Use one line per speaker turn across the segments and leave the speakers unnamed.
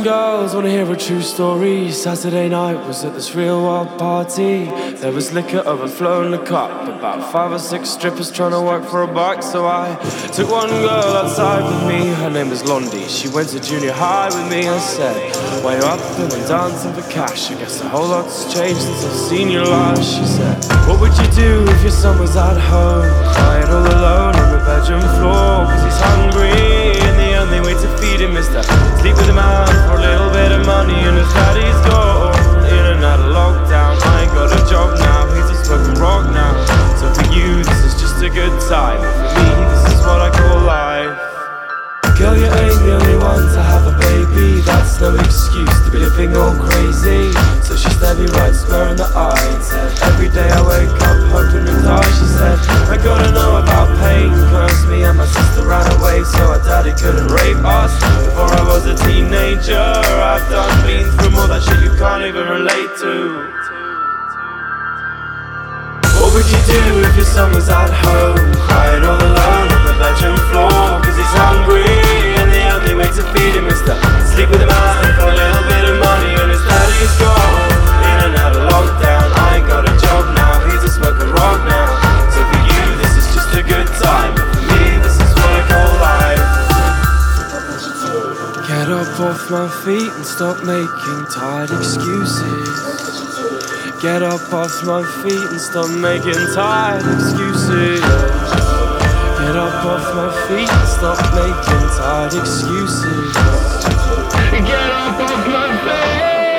Young girls wanna hear a true story. Saturday night was at this real wild party. There was liquor overflowing the cup, about 5 or 6 strippers trying to work for a buck. So I took one girl outside with me, her name was Blondie. She went to junior high with me. I said, why you up and dancing for cash? I guess a whole lot's changed since I've seen you last. She said, what would you do if your son was at home, crying all alone on the bedroom floor, cause he's hungry and the only way to feed him is to sleep with a man for a little bit of money, and his daddy's gone in and out of lockdown. I ain't got a job now, he's just smoking rock now. So for you this is just a good time, for me this is what I call life. Girl, you ain't the only one to have a baby, that's no excuse to be living all crazy. So she stared me right square in the eye and said, every day I wake up hoping to die. She said, I gotta know about pain, cause me and my sister ran away so our daddy couldn't rape us. Before I was a teenager, I've been through more that shit you can't even relate to. What would you do if your son was at home, crying all alone on the bedroom floor, cause he's hungry and the only way to feed him is to sleep with a man for a little bit of money, and his daddy's gone in and out of lockdown. I ain't got a job now, he's a smoking rock now. So for you this is just a good time, but for me this is what I call life. Get up off my feet and stop making tired excuses. Get up off my feet and stop making tired excuses. Get up off my feet and stop making tired excuses. Get up off my feet.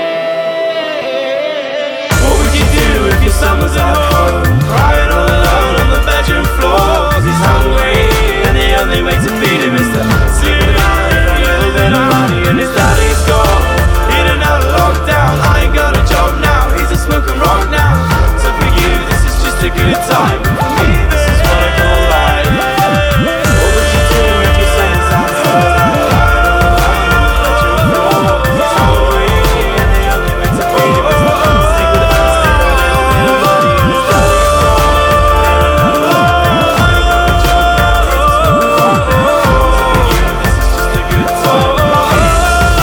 What would you do if your son was at home, crying all alone on the bedroom floor, cause he's hungry and the only way to feed him is to sleep with a man for a little bit of money, and his daddy's gone in and out of lockdown. I ain't got a job now, he's a smoking rock now. So for you this is just a good time, but for me this is what I call life. What would you do if your son was at home, crying all alone on the bedroom floor, cause he's hungry and the only way to feed him is to sleep with a man for a little bit of money, and his daddy's gone in and out of lockdown. I ain't got a job now, he's a smoking rock now. So for you this is just a good time, but for me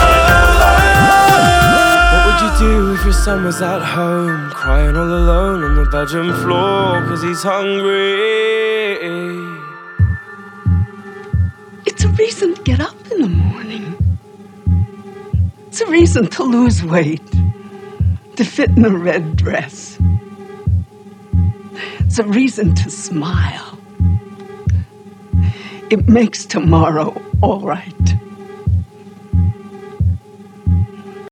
do if your son was at home, crying all alone on the bedroom floor, cause he's hungry.
It's a reason to get up in the morning. It's a reason to lose weight, to fit in a red dress. It's a reason to smile. It makes tomorrow all right.